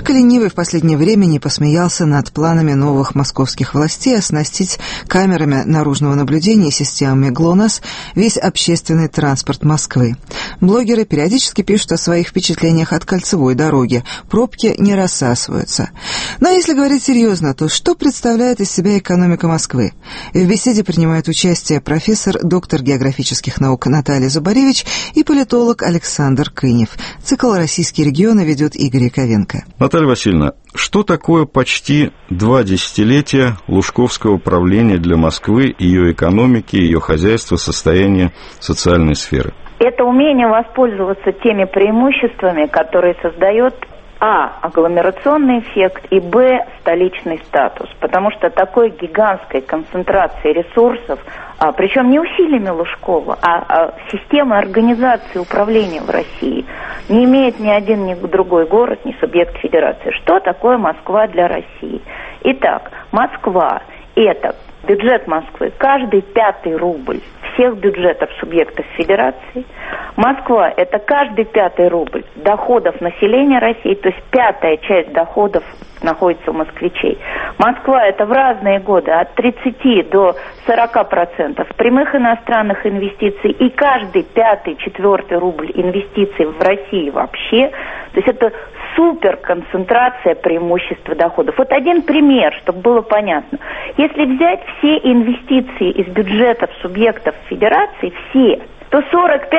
Только ленивый в последнее время не посмеялся над планами новых московских властей оснастить камерами наружного наблюдения и системами ГЛОНАСС весь общественный транспорт Москвы. Блогеры периодически пишут о своих впечатлениях от кольцевой дороги. Пробки не рассасываются. Но если говорить серьезно, то что представляет из себя экономика Москвы? В беседе принимают участие профессор, доктор географических наук Наталья Зубаревич и политолог Александр Кынев. Цикл «Российские регионы» ведет Игорь Яковенко. Наталья Васильевна, что такое почти 2 десятилетия лужковского правления для Москвы, ее экономики, ее хозяйства, состояния социальной сферы? Это умение воспользоваться теми преимуществами, которые создает агломерационный эффект и столичный статус. Потому что такой гигантской концентрации ресурсов, причем не усилиями Лужкова, а системой организации управления в России, не имеет ни один, ни другой город, ни субъект федерации. Что такое Москва для России? Итак, Москва – это бюджет Москвы, каждый 5-й рубль всех бюджетов субъектов федерации. Москва – это каждый 5-й рубль доходов населения России, то есть 5-я часть доходов находится у москвичей. Москва – это в разные годы от 30 до 40% прямых иностранных инвестиций, и каждый 5-й, 4-й рубль инвестиций в России вообще. То есть это суперконцентрация преимущества доходов. Вот один пример, чтобы было понятно. Если взять все инвестиции из бюджетов субъектов федерации, все, то 45%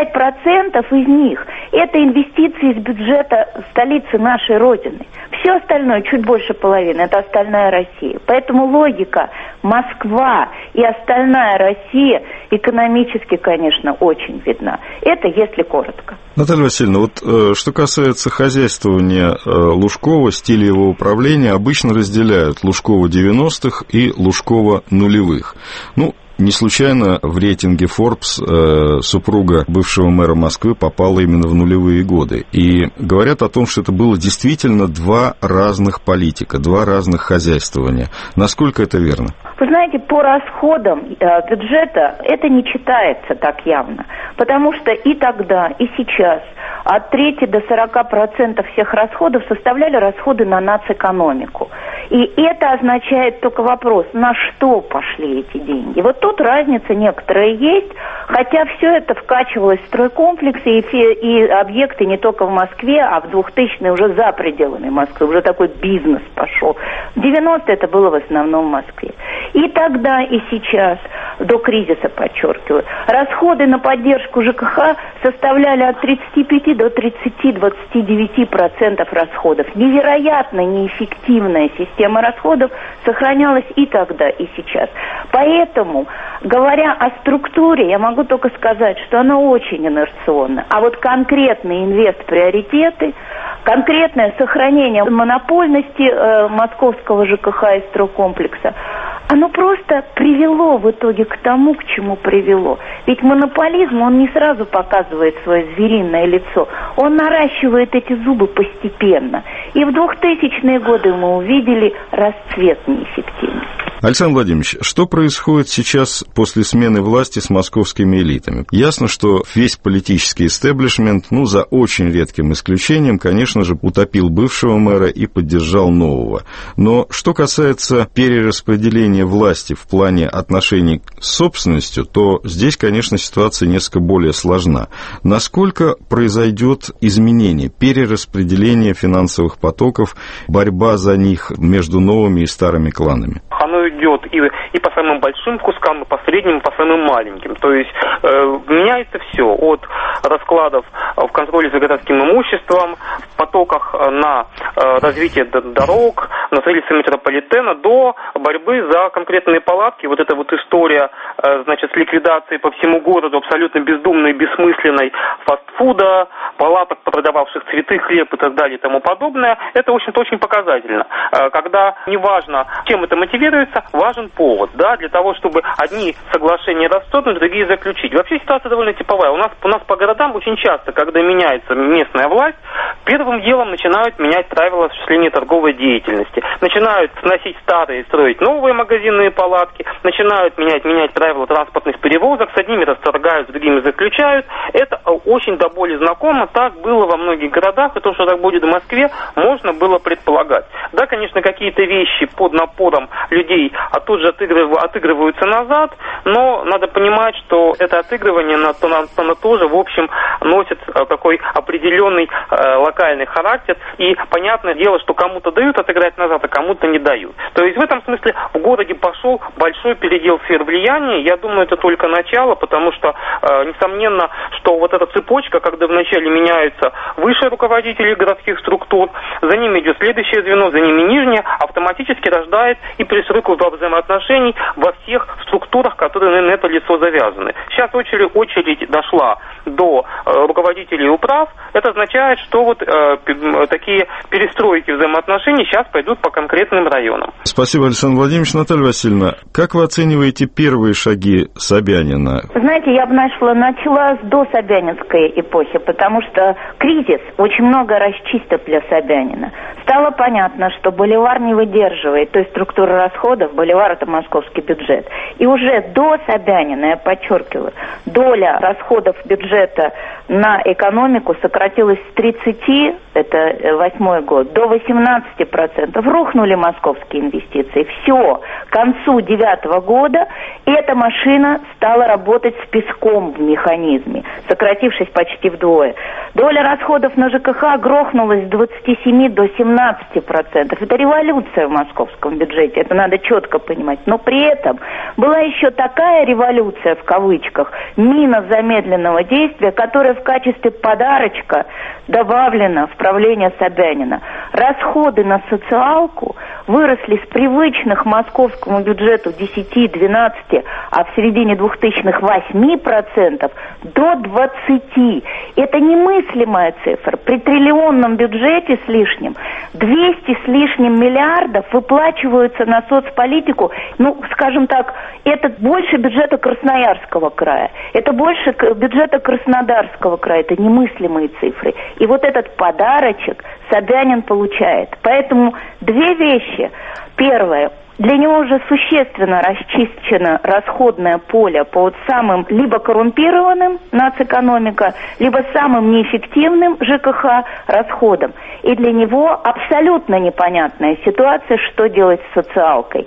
из них – это инвестиции из бюджета столицы нашей Родины. Все остальное, чуть больше половины, это остальная Россия. Поэтому логика Москва и остальная Россия экономически, конечно, очень видна. Это если коротко. Наталья Васильевна, вот что касается хозяйствования Лужкова, стиля его управления, обычно разделяют Лужкова 90-х и Лужкова нулевых. Не случайно в рейтинге Forbes супруга бывшего мэра Москвы попала именно в нулевые годы. И говорят о том, что это было действительно 2 разных политика, 2 разных хозяйствования. Насколько это верно? Вы знаете, по расходам бюджета это не читается так явно. Потому что и тогда, и сейчас от трети до 40% всех расходов составляли расходы на нацэкономику. И это означает только вопрос, на что пошли эти деньги. Вот тут разница некоторая есть, хотя все это вкачивалось в стройкомплексы и объекты не только в Москве, а в 2000-е уже за пределами Москвы, уже такой бизнес пошел. В 90-е это было в основном в Москве. И тогда, и сейчас, до кризиса, подчеркиваю, расходы на поддержку ЖКХ составляли от 35 до 30-29% расходов. Невероятно неэффективная система расходов сохранялась и тогда, и сейчас. Поэтому, говоря о структуре, я могу только сказать, что она очень инерционна. А вот конкретные инвест-приоритеты, конкретное сохранение монопольности московского ЖКХ и стройкомплекса, оно просто привело в итоге к тому, к чему привело. Ведь монополизм, он не сразу показывает свое звериное лицо. Он наращивает эти зубы постепенно. И в 2000-е годы мы увидели расцвет неэффективности. Александр Владимирович, что происходит сейчас после смены власти с московскими элитами? Ясно, что весь политический истеблишмент, за очень редким исключением, конечно же, утопил бывшего мэра и поддержал нового. Но что касается перераспределения власти в плане отношений с собственностью, то здесь, конечно, ситуация несколько более сложна. Насколько произойдет изменение, перераспределение финансовых потоков, борьба за них между новыми и старыми кланами? Оно идет и по самым большим кускам, и по средним, и по самым маленьким. То есть меняется все от раскладов в контроле за городским имуществом, в потоках на развитие дорог, на строительство метрополитена, до борьбы за конкретные палатки. Вот эта вот история, с ликвидацией по всему городу абсолютно бездумной, бессмысленной фастфуда, палаток, продававших цветы, хлеб и так далее и тому подобное, это, в общем-то, очень показательно. Когда неважно, чем это мотивируется, важен повод, для того, чтобы одни соглашения расторгнуть, другие заключить. Вообще ситуация довольно типовая. У нас по городам очень часто, когда меняется местная власть, первым делом начинают менять правила осуществления торговой деятельности. месте. Начинают сносить старые, строить новые магазинные палатки, начинают менять правила транспортных перевозок, с одними расторгают, с другими заключают. Это очень до боли знакомо, так было во многих городах, и то, что так будет в Москве, можно было предполагать. Да, конечно, какие-то вещи под напором людей тут же отыгрываются назад, но надо понимать, что это отыгрывание оно тоже, в общем, носит такой определенный локальный характер, и понятное дело, что кому-то дают отыграть назад, а кому-то не дают. То есть в этом смысле в городе пошел большой передел сфер влияния. Я думаю, это только начало, потому что, несомненно, что вот эта цепочка, когда вначале меняются высшие руководители городских структур, за ними идет следующее звено, за ними нижнее, автоматически рождает и перестройку взаимоотношений во всех структурах, которые на это лицо завязаны. Сейчас очередь дошла до руководителей управ. Это означает, что вот такие перестройки взаимоотношений сейчас пойдут по конкретным районам. Спасибо, Александр Владимирович. Наталья Васильевна, как вы оцениваете первые шаги Собянина? Знаете, я бы начала с дособянинской эпохи, потому что кризис очень много расчистил для Собянина. Стало понятно, что боливар не выдерживает той структуры расходов, боливар — это московский бюджет. И уже до Собянина, я подчеркиваю, доля расходов бюджета на экономику сократилась с 30, это 2008 год, до 18%. Рухнули московские инвестиции. Все. К концу 2009 года эта машина стала работать с песком в механизме, сократившись почти вдвое. Доля расходов на ЖКХ грохнулась с 27 до 17%. Это революция в московском бюджете, это надо четко понимать. Но при этом была еще такая революция, в кавычках, мина замедленного действия, которая в качестве подарочка добавлена в правление Собянина. Расходы на социалку выросли с привычных московскому бюджету 10-12, а в середине 2000-х 8% до 20%. Это немыслимая цифра. При триллионном бюджете с лишним 200 с лишним миллиардов выплачиваются на соцполитику, скажем так, это больше бюджета Красноярского края, это больше бюджета Краснодарского края, это немыслимые цифры. И вот этот подарочек Собянин получает. Поэтому две вещи. Первое. Для него уже существенно расчищено расходное поле по вот самым либо коррумпированным нацэкономика, либо самым неэффективным ЖКХ расходам. И для него абсолютно непонятная ситуация, что делать с социалкой.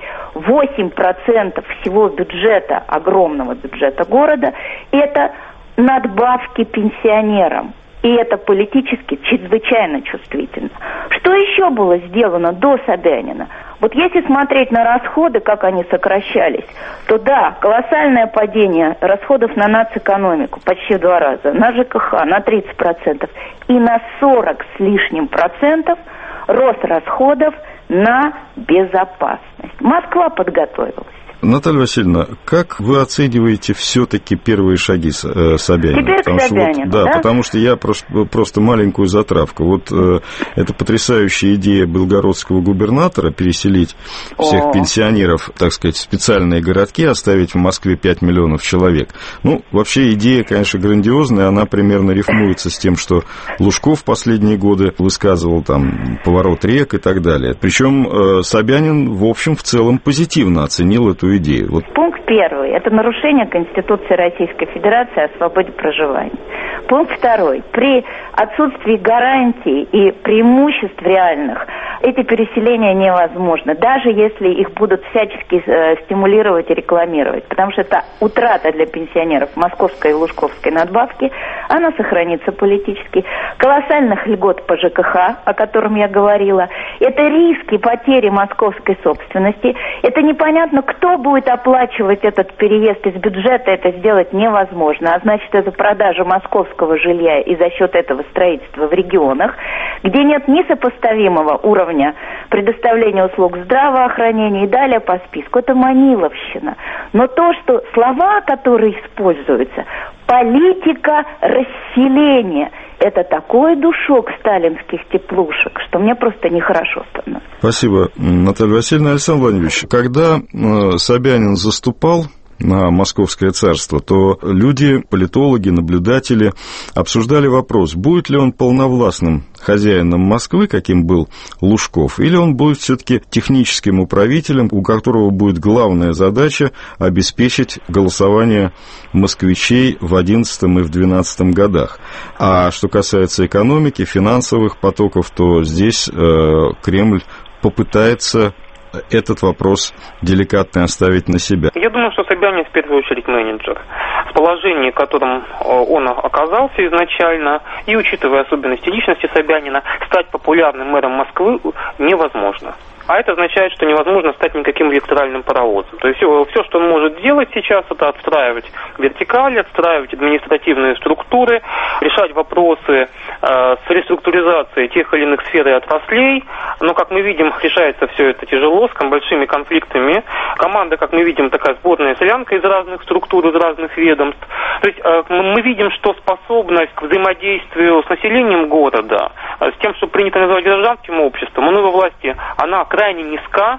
8% всего бюджета, огромного бюджета города, это надбавки пенсионерам. И это политически чрезвычайно чувствительно. Что еще было сделано до Собянина? Вот если смотреть на расходы, как они сокращались, то да, колоссальное падение расходов на нацэкономику почти в 2 раза, на ЖКХ на 30% и на 40 с лишним процентов рост расходов на безопасность. Москва подготовилась. Наталья Васильевна, как вы оцениваете все-таки первые шаги Собянина? Теперь к Собянину, да? Потому что я просто маленькую затравку. Вот эта потрясающая идея белгородского губернатора переселить всех пенсионеров, так сказать, в специальные городки, оставить в Москве 5 миллионов человек. Вообще идея, конечно, грандиозная, она примерно рифмуется с тем, что Лужков в последние годы высказывал, поворот рек и так далее. Причем Собянин, в общем, в целом позитивно оценил эту идею. Пункт первый. Это нарушение Конституции Российской Федерации о свободе проживания. Пункт второй. При отсутствии гарантий и преимуществ реальных эти переселения невозможны, даже если их будут всячески стимулировать и рекламировать. Потому что это утрата для пенсионеров московской и лужковской надбавки, она сохранится политически. Колоссальных льгот по ЖКХ, о котором я говорила. Это риски потери московской собственности. Это непонятно, кто будет оплачивать этот переезд из бюджета, это сделать невозможно. А значит, это продажа московского жилья и за счет этого строительства в регионах, где нет ни сопоставимого уровня предоставления услуг здравоохранения и далее по списку. Это маниловщина. Но то, что слова, которые используются, политика расселения, это такой душок сталинских теплушек, что мне просто нехорошо становится. Спасибо, Наталья Васильевна. Александр Владимирович, когда Собянин заступал на Московское царство, то люди, политологи, наблюдатели обсуждали вопрос, будет ли он полновластным хозяином Москвы, каким был Лужков, или он будет все-таки техническим управителем, у которого будет главная задача обеспечить голосование москвичей в 2011 и в 2012 годах. А что касается экономики, финансовых потоков, то здесь Кремль попытается этот вопрос деликатно оставить на себя. Я думаю, что Собянин в первую очередь менеджер. В положении, в котором он оказался изначально, и учитывая особенности личности Собянина, стать популярным мэром Москвы невозможно. А это означает, что невозможно стать никаким электоральным паровозом. То есть все, что он может делать сейчас, это отстраивать вертикали, отстраивать административные структуры, решать вопросы с реструктуризацией тех или иных сфер и отраслей. Но, как мы видим, решается все это тяжело, с большими конфликтами. Команда, как мы видим, такая сборная солянка из разных структур, из разных ведомств. То есть мы видим, что способность к взаимодействию с населением города, с тем, что принято называть гражданским обществом, у новой власти, она крайне низка.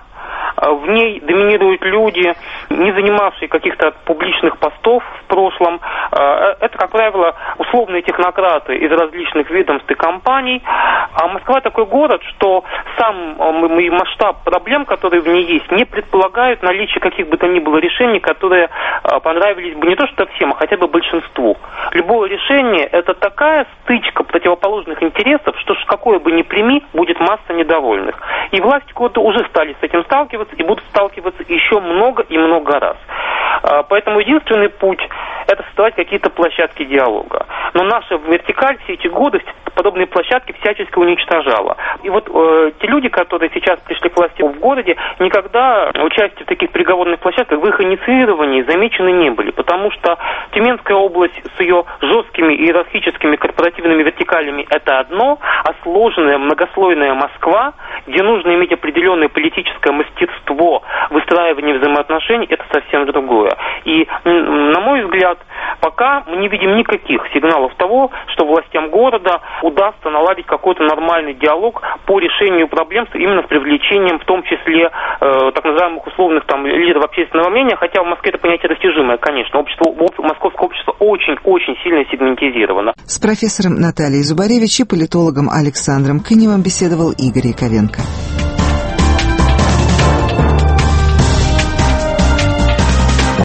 В ней доминируют люди, не занимавшие каких-то публичных постов в прошлом. Это, как правило, условные технократы из различных ведомств и компаний. А Москва такой город, что сам масштаб проблем, которые в ней есть, не предполагают наличие каких бы то ни было решений, которые понравились бы не то что всем, а хотя бы большинству. Любое решение – это такая стычка противоположных интересов, что какое бы ни прими, будет масса недовольных. И власти города уже стали с этим сталкиваться и будут сталкиваться еще много и много раз. Поэтому единственный путь – это создавать какие-то площадки диалога. Но наша вертикаль все эти годы подобные площадки всячески уничтожала. И вот те люди, которые сейчас пришли к власти в городе, никогда участие в таких переговорных площадках, в их инициировании замечены не были. Потому что Тюменская область с ее жесткими иерархическими корпоративными вертикалями – это одно, а сложная многослойная Москва, где нужно иметь определенное политическое мастерство выстраивания взаимоотношений, это совсем другое. И, на мой взгляд, пока мы не видим никаких сигналов того, что властям города удастся наладить какой-то нормальный диалог по решению проблем именно с привлечением, в том числе, так называемых условных лидеров общественного мнения, хотя в Москве это понятие достижимое, конечно. Московское общество очень-очень сильно сегментизировано. С профессором Натальей Зубаревич и политологом Александром Кыневым беседовал Игорь Яковенко.